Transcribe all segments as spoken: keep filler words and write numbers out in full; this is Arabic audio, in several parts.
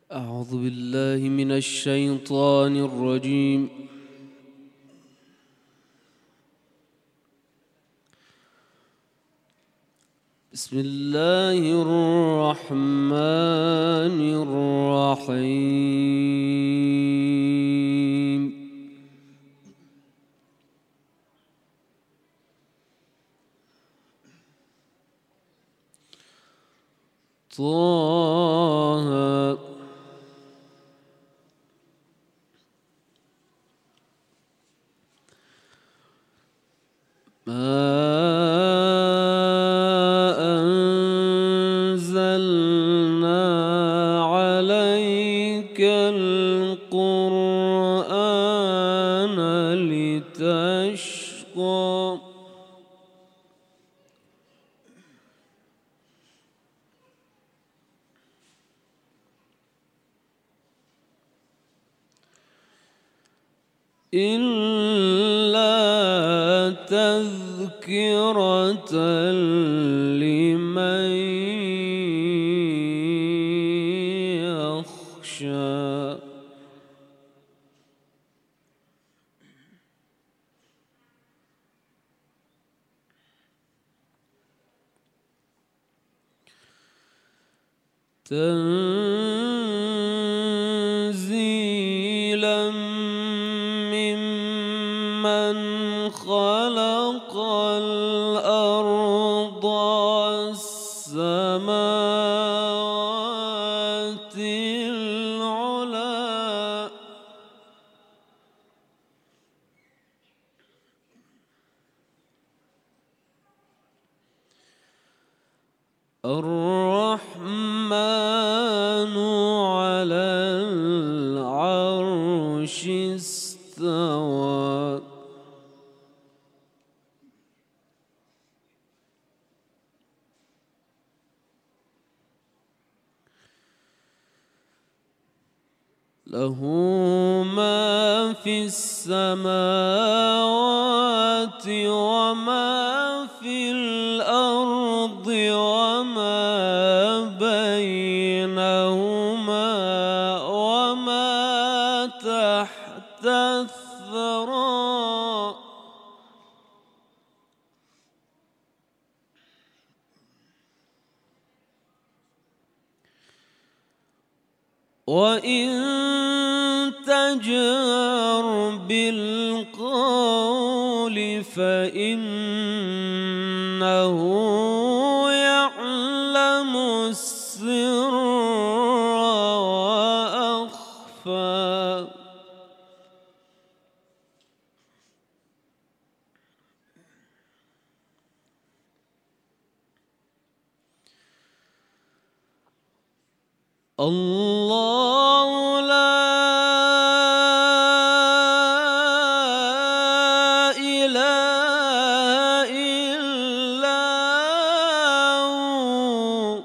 أعوذ بالله من الشيطان الرجيم. بسم الله الرحمن الرحيم. طه ما أنزلنا عليك القرآن لتشقى إلا تذكرة لمن يخشى. تنزيلا ممن خلق الأرض والسماوات العلى. الرحمن على العرش استوى. له ما في السماوات وما في الأرض وما بينهما وما تحت الثرى. وإن تجهر بالقول فإنه يعلم السر وأخفى. الله لا إله إلا هو.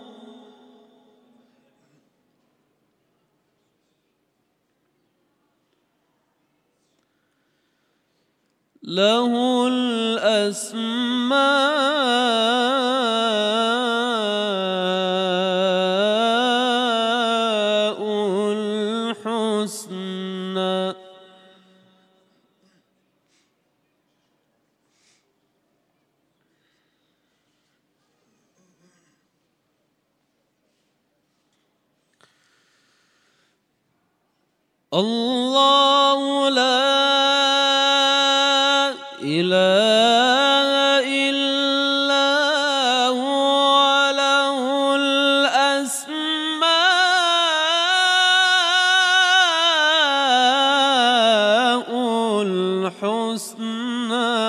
له الأسماء الحسنى. الله لا إله إلا هو له الأسماء الحسنى.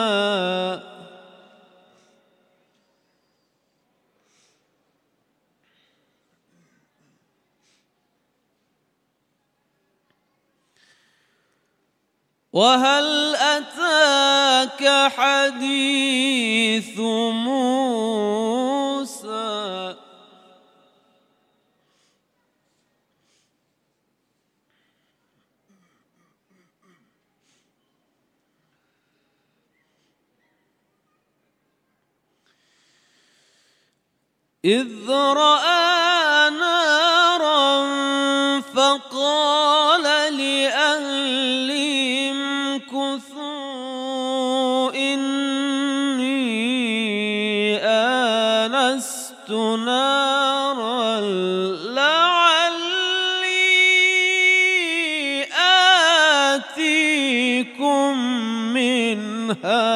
وهل أتاك حديث موسى. إذ رأى نارا فقال لأهلهم كثوا إني آنست نارا لعلي آتيكم منها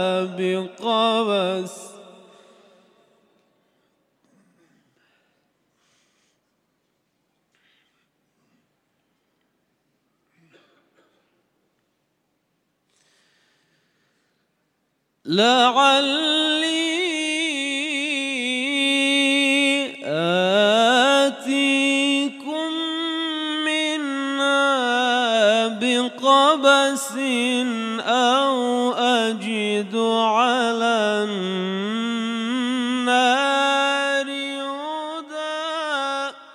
بقبس لعلي آتيكم منها بقبس أو أجد على النار هدى.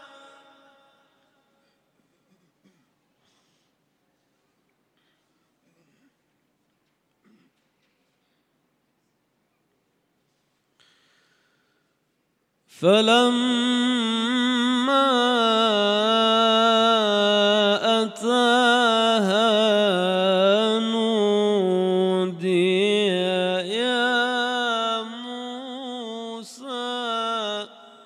فلما أتاها نودي يا موسى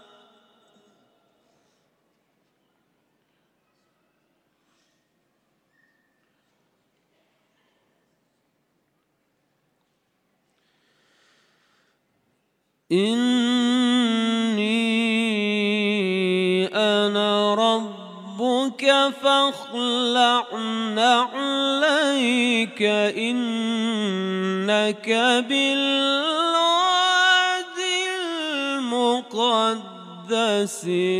إني أنا ربك فاخلع نعليك إنك بالواد المقدس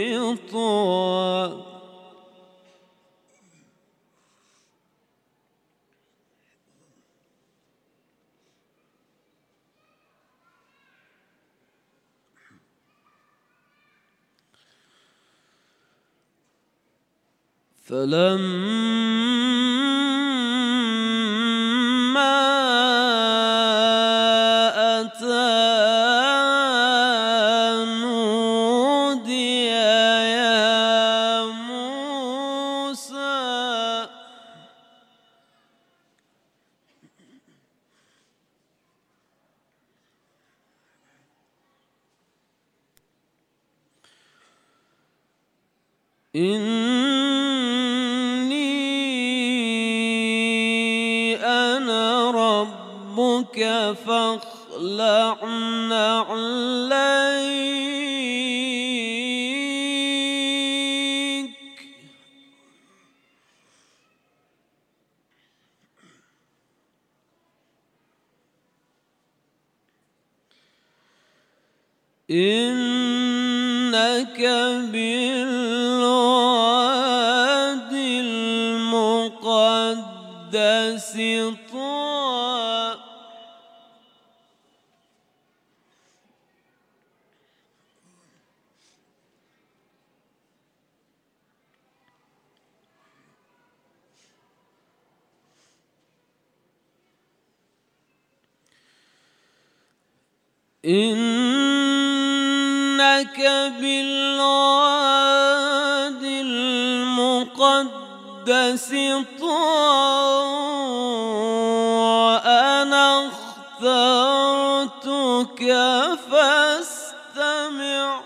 طوى. فلما أتاها نودي يا موسى إني أنا ربك فاخلع نعليك إنك بالواد المقدس طوى. إنك بالواد المقدس طوى وأنا اخترتك فاستمع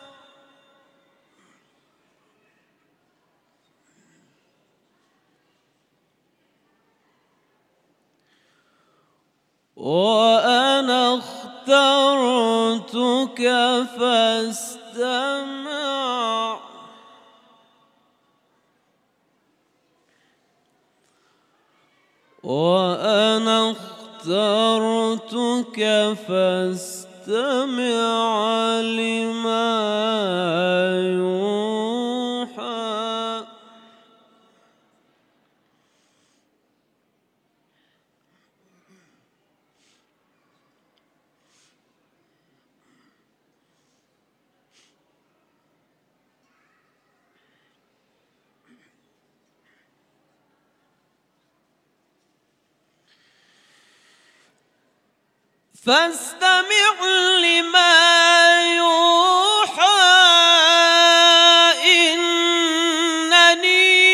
وأنا اخترتك فاستمع وأنا اخترتك فاستمع لما يوحى. فاستمع لما يوحى إنني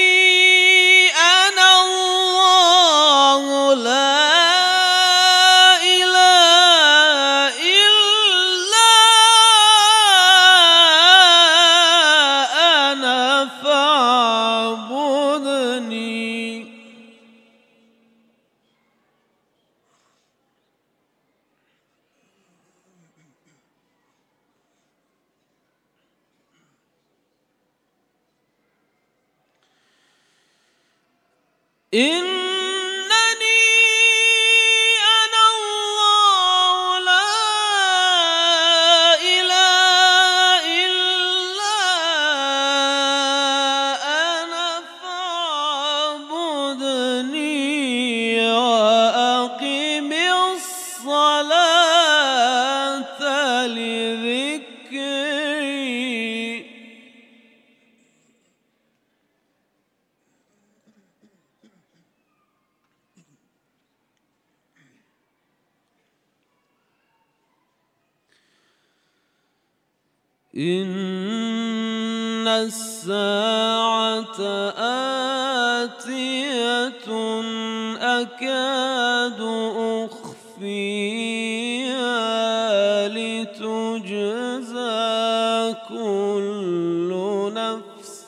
فاعبدني. إنني أنا الله لا إله إلا أنا فاعبدني وأقم الصلاة لذكري. إن الساعة آتية أكاد أخفيها لتجزى كل نفس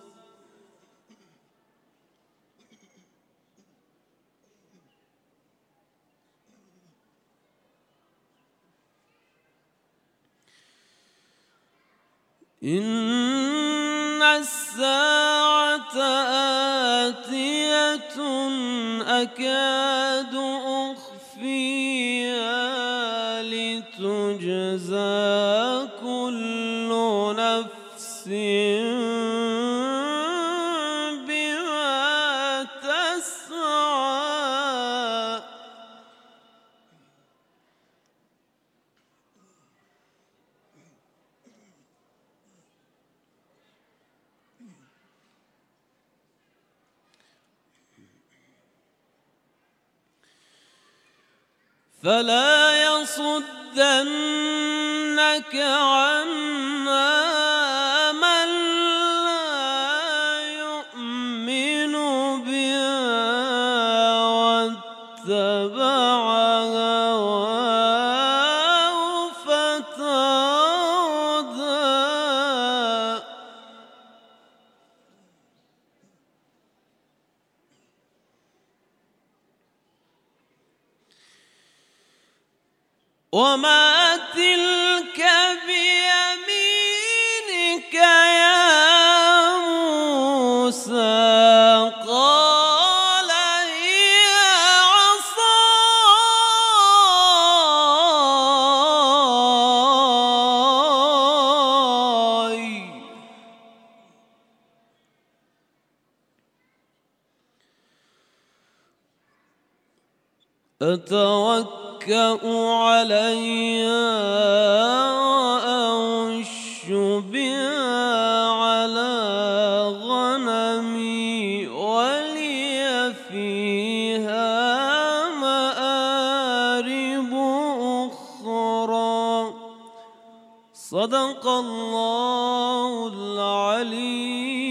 إن الساعة آتية أكاد أخفيها لتجزى كل نفس بما تسعى. فلا يصدنك عنها من لا يؤمن بها واتبع هواه فتردى. وما تلك بيمينك يا موسى؟ قال هي عصاي أتوكأ عليها وأهش بها على غنمي ولي فيها مآرب أخرى. صدق الله العلي